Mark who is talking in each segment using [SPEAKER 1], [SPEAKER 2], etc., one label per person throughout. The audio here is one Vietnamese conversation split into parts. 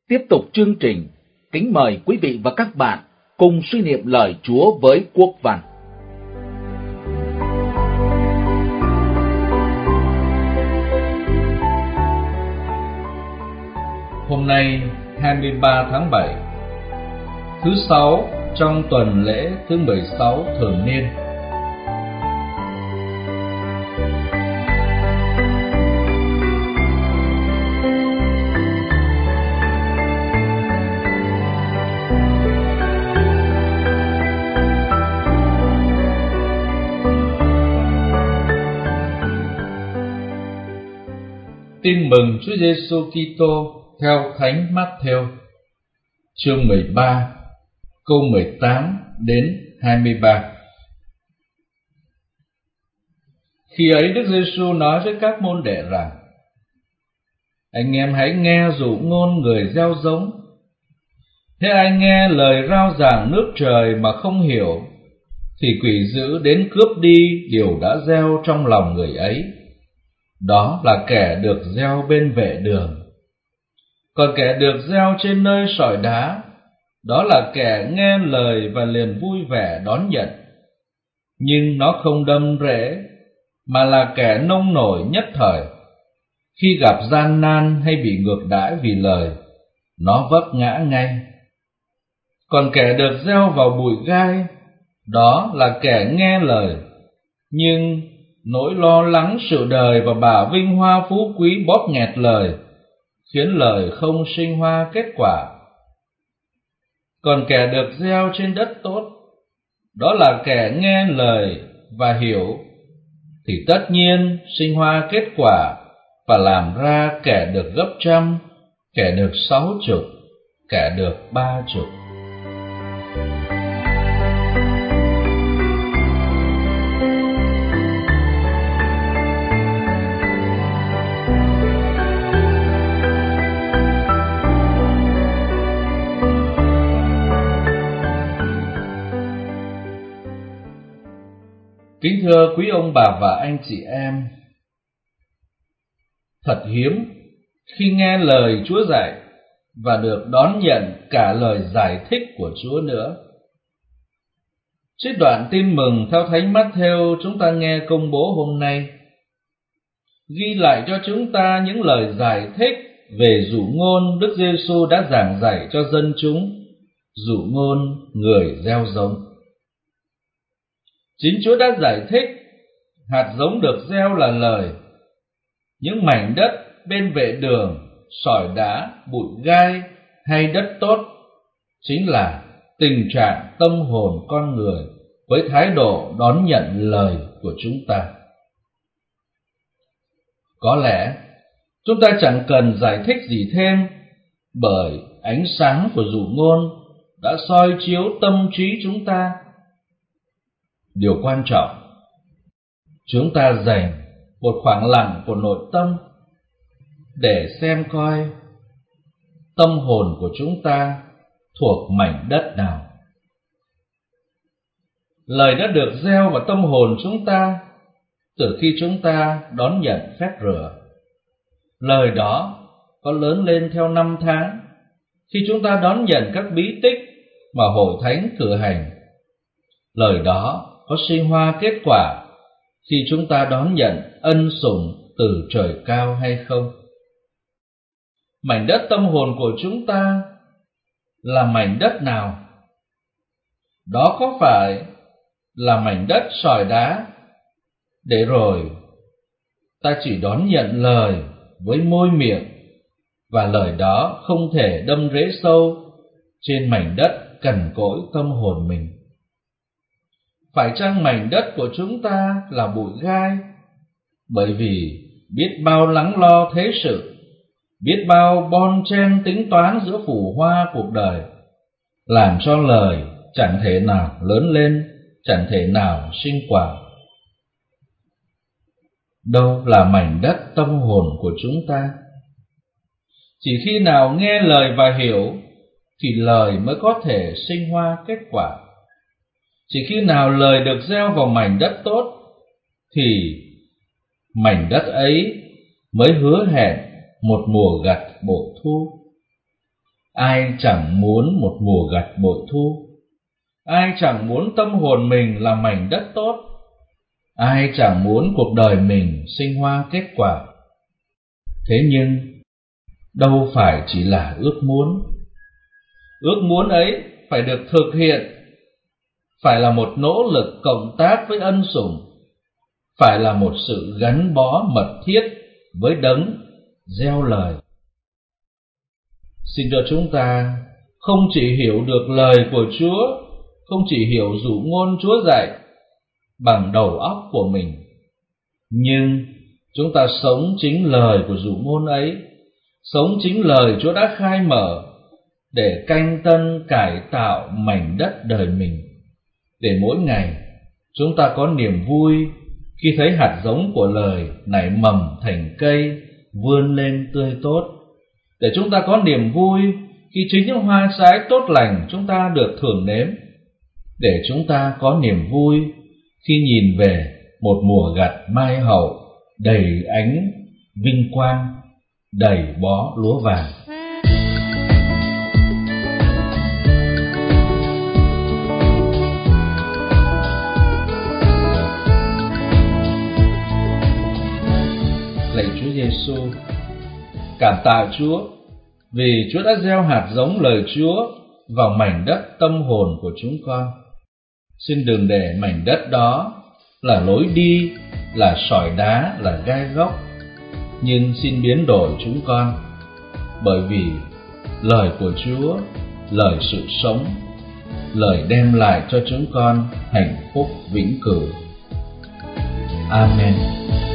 [SPEAKER 1] Tiếp tục chương trình, kính mời quý vị và các bạn cùng suy niệm lời Chúa với Quốc Văn.
[SPEAKER 2] Hôm nay 23 tháng 7, thứ Sáu trong tuần lễ thứ 16 thường niên. Tin mừng Chúa Giêsu Kitô theo Thánh Mát-thêu, chương 13, câu 18 đến 23. Khi ấy Đức Giêsu nói với các môn đệ rằng: Anh em hãy nghe dụ ngôn người gieo giống. Thế ai nghe lời rao giảng nước trời mà không hiểu, thì quỷ dữ đến cướp đi điều đã gieo trong lòng người ấy. Đó là kẻ được gieo bên vệ đường. Còn kẻ được gieo trên nơi sỏi đá, đó là kẻ nghe lời và liền vui vẻ đón nhận, nhưng nó không đâm rễ, mà là kẻ nông nổi nhất thời. Khi gặp gian nan hay bị ngược đãi vì lời, nó vấp ngã ngay. Còn kẻ được gieo vào bụi gai, đó là kẻ nghe lời, nhưng nỗi lo lắng sự đời và bả vinh hoa phú quý bóp nghẹt lời, khiến lời không sinh hoa kết quả. Còn kẻ được gieo trên đất tốt, đó là kẻ nghe lời và hiểu, thì tất nhiên sinh hoa kết quả và làm ra kẻ được gấp trăm, kẻ được 60, kẻ được 30. Kính thưa quý ông bà và anh chị em, thật hiếm khi nghe lời Chúa dạy và được đón nhận cả lời giải thích của Chúa nữa. Trích đoạn tin mừng theo Thánh Mát-thêu chúng ta nghe công bố hôm nay ghi lại cho chúng ta những lời giải thích về dụ ngôn Đức Giêsu đã giảng dạy cho dân chúng, dụ ngôn người gieo giống. Chính Chúa đã giải thích hạt giống được gieo là lời. Những mảnh đất bên vệ đường, sỏi đá, bụi gai hay đất tốt chính là tình trạng tâm hồn con người với thái độ đón nhận lời của chúng ta. Có lẽ chúng ta chẳng cần giải thích gì thêm, bởi ánh sáng của dụ ngôn đã soi chiếu tâm trí chúng ta. Điều quan trọng, chúng ta dành một khoảng lặng của nội tâm để xem coi tâm hồn của chúng ta thuộc mảnh đất nào. Lời đã được gieo vào tâm hồn chúng ta từ khi chúng ta đón nhận phép rửa. Lời đó có lớn lên theo năm tháng khi chúng ta đón nhận các bí tích mà Hội Thánh cử hành. Lời đó có sinh hoa kết quả khi chúng ta đón nhận ân sủng từ trời cao hay không? Mảnh đất tâm hồn của chúng ta là mảnh đất nào? Đó có phải là mảnh đất sỏi đá, để rồi ta chỉ đón nhận lời với môi miệng, và lời đó không thể đâm rễ sâu trên mảnh đất cằn cỗi tâm hồn mình? Phải chăng mảnh đất của chúng ta là bụi gai, bởi vì biết bao lắng lo thế sự, biết bao bon chen tính toán giữa phù hoa cuộc đời, làm cho lời chẳng thể nào lớn lên, chẳng thể nào sinh quả? Đâu là mảnh đất tâm hồn của chúng ta? Chỉ khi nào nghe lời và hiểu thì lời mới có thể sinh hoa kết quả. Chỉ khi nào lời được gieo vào mảnh đất tốt thì mảnh đất ấy mới hứa hẹn một mùa gặt bội thu. Ai chẳng muốn một mùa gặt bội thu? Ai chẳng muốn tâm hồn mình là mảnh đất tốt? Ai chẳng muốn cuộc đời mình sinh hoa kết quả? Thế nhưng đâu phải chỉ là ước muốn. Ước muốn ấy phải được thực hiện, phải là một nỗ lực cộng tác với ân sủng, phải là một sự gắn bó mật thiết với đấng gieo lời. Xin cho chúng ta không chỉ hiểu được lời của Chúa, không chỉ hiểu dụ ngôn Chúa dạy bằng đầu óc của mình, nhưng chúng ta sống chính lời của dụ ngôn ấy, sống chính lời Chúa đã khai mở để canh tân cải tạo mảnh đất đời mình, để mỗi ngày chúng ta có niềm vui khi thấy hạt giống của lời nảy mầm thành cây, vươn lên tươi tốt, để chúng ta có niềm vui khi chính những hoa trái tốt lành chúng ta được thưởng nếm, để chúng ta có niềm vui khi nhìn về một mùa gặt mai hậu đầy ánh vinh quang, đầy bó lúa vàng. Lạy Chúa Giêsu, cảm tạ Chúa vì Chúa đã gieo hạt giống lời Chúa vào mảnh đất tâm hồn của chúng con. Xin đừng để mảnh đất đó là lối đi, là sỏi đá, là gai góc, nhưng xin biến đổi chúng con, bởi vì lời của Chúa, lời sự sống, lời đem lại cho chúng con hạnh phúc vĩnh cửu. Amen.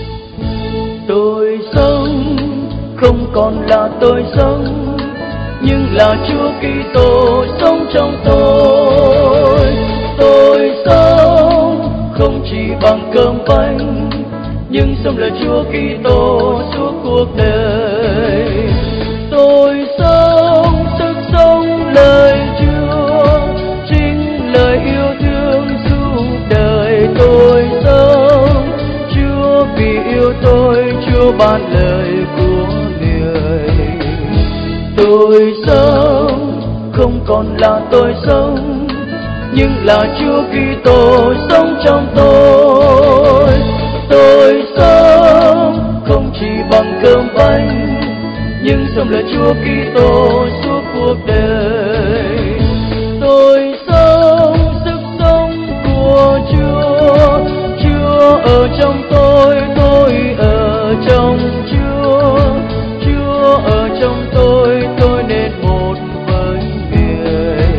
[SPEAKER 3] Tôi sống không còn là tôi sống, nhưng là Chúa Kitô sống trong tôi. Tôi sống không chỉ bằng cơm bánh, nhưng sống là Chúa Kitô suốt cuộc đời. Tôi sống sức sống lời Chúa, chính lời yêu thương suốt đời. Tôi sống Chúa vì yêu tôi, Chúa ban lời của người. Tôi sống không còn là tôi sống, nhưng là Chúa Kitô sống trong tôi. Tôi sống không chỉ bằng cơm bánh, nhưng sống là Chúa Kitô suốt cuộc đời. Tôi sống sức sống của Chúa, Chúa ở trong tôi ở trong Chúa. Chúa ở trong tôi nên một với Người.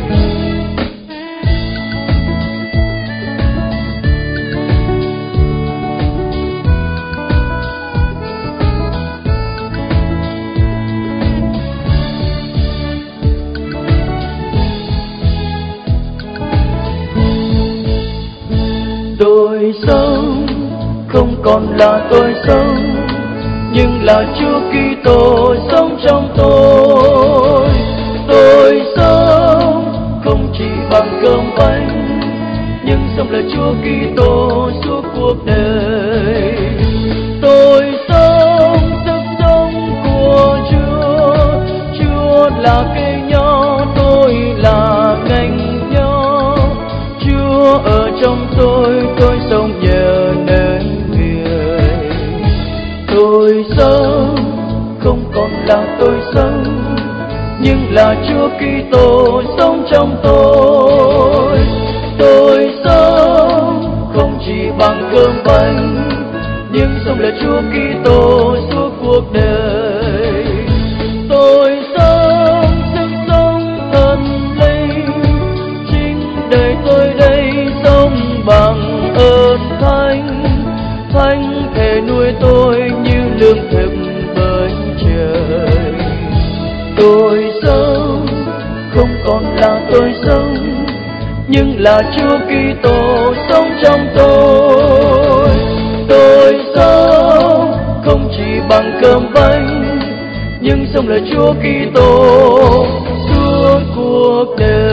[SPEAKER 3] Tôi sống không còn là tôi sống, nhưng là Chúa Kitô sống trong tôi. Tôi sống không chỉ bằng cơm bánh, nhưng sống là Chúa Kitô suốt cuộc đời. Tôi sống sức sống của Chúa, Chúa là cây nho, tôi là nhánh nho. Chúa ở trong tôi sống nhờ nên Người. Tôi sống không còn là tôi sống, nhưng là Chúa Kitô sống trong tôi. Tôi sống không chỉ bằng cơm bánh, nhưng sống là Chúa Kitô suốt cuộc đời. Tôi sống sức sống thần linh, chính đời tôi đây sống bằng ơn thánh. Thánh thể nuôi tôi như lương thực bởi trời. Tôi sống không còn là tôi sống, nhưng là Chúa Kitô sống trong tôi. Tôi sống không chỉ bằng cơm bánh, nhưng sống là Chúa Kitô suốt cuộc đời.